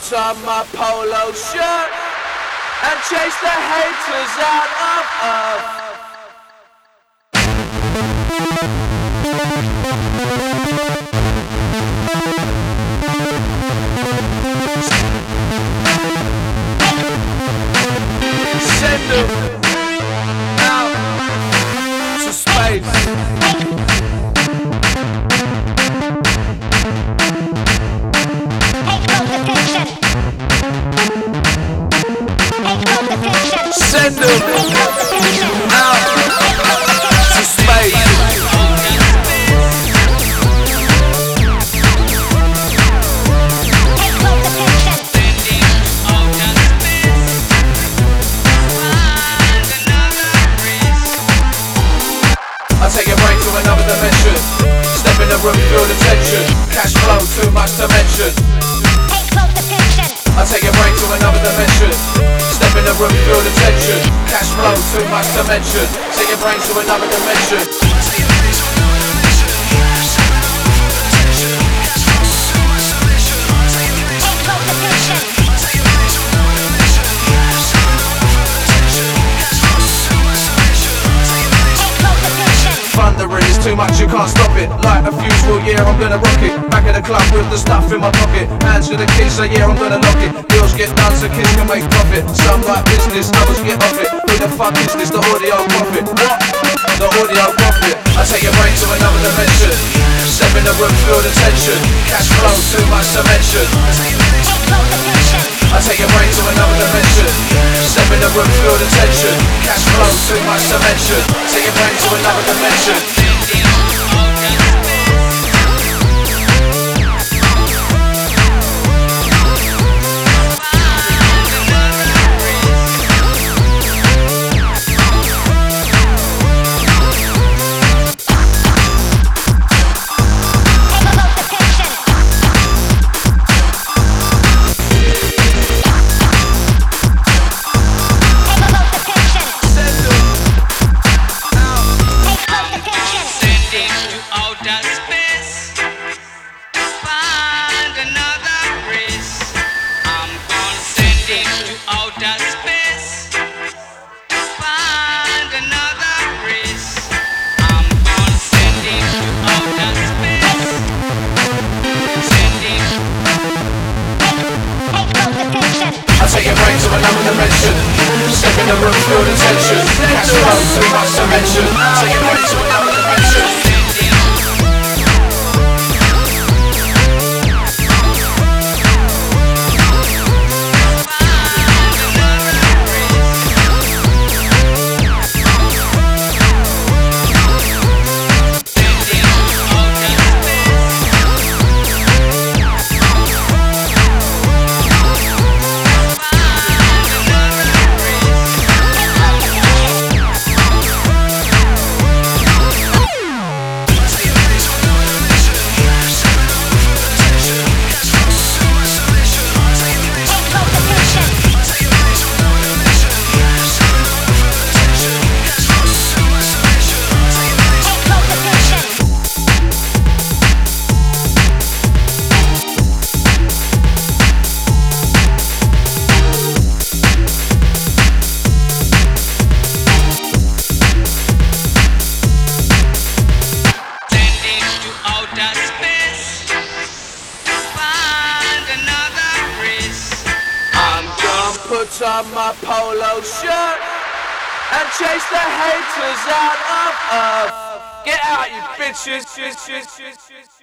put on my polo shirt and chase the haters out of earth. Send them out to space. Send them out to space. I take your brain to another dimension. Step in the room, feel the tension. Cash flow, too much to mention. I take your brain to another dimension. Step in the room, feel the tension. Cash flow, too much to mention. Take your brain to another dimension. Thundering is too much, you can't stop it. Light a fuse, well yeah, I'm gonna rock it. Back at the club with the stuff in my pocket. Hands to the keys, so yeah, I'm gonna lock it. Deals get done, so kids can make profit. Some like business, others get off it. Who the fuck is this? The audio profit. What? The audio profit. I take your brain to another dimension. Step in the room, feel the tension. Cash flow, too much to mention. I take your brain to another dimension. Step in the room, feel the tension. Cash flow, too much to mention. Take your brain to another dimension. Take your brain to another dimension. Step in the room, feel the tension. Cash flow, too much to mention. Take your brain to another dimension. Put on my polo shirt and chase the haters out of earth. Get out, you bitches.